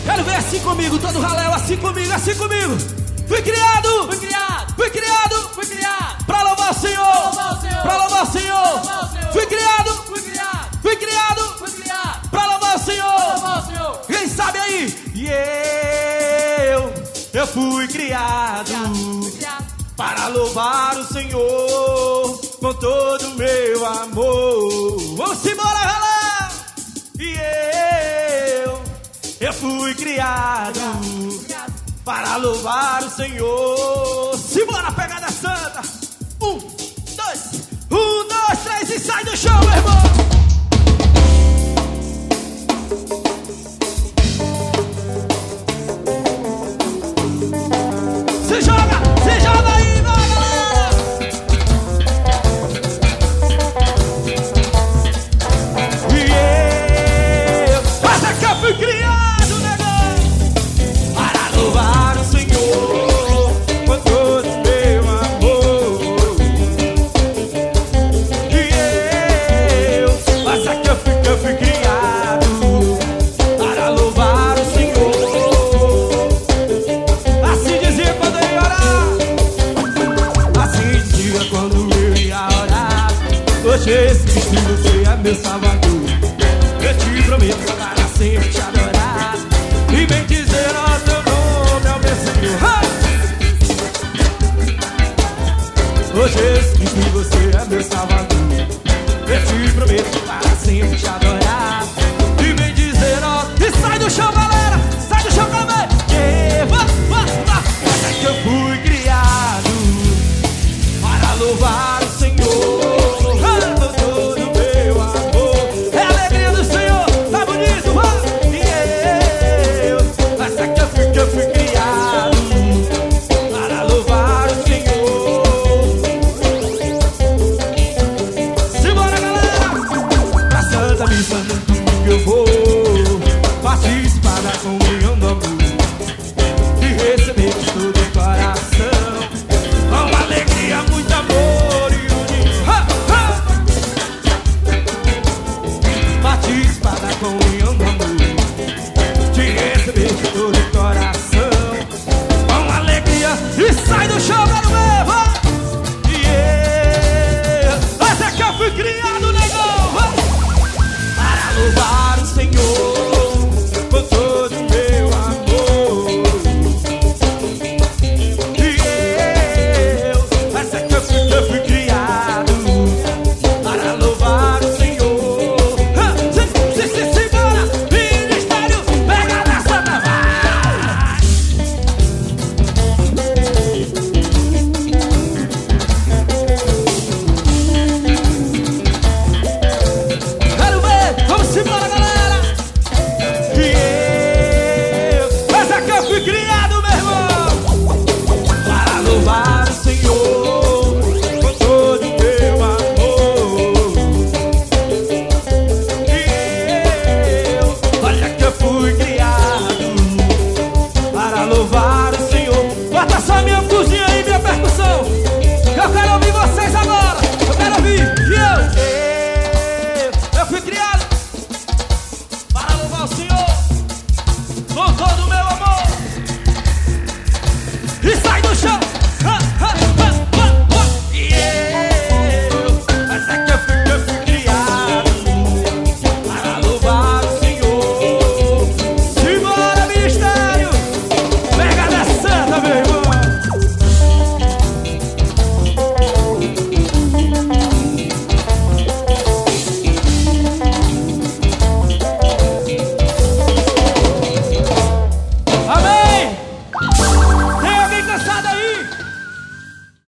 Quero ver assim comigo, todo raléu, assim comigo, assim comigo. Fui criado pra louvar o Senhor, pra louvar o Senhor. Fui criado pra louvar o Senhor. Quem sabe aí? E eu fui criado para louvar o Senhor com todo o meu amor. Vamos embora, raléu. E eu fui criado para louvar o Senhor. Simbora, pegada santa. 1, 2, 3 e sai do chão, meu irmão.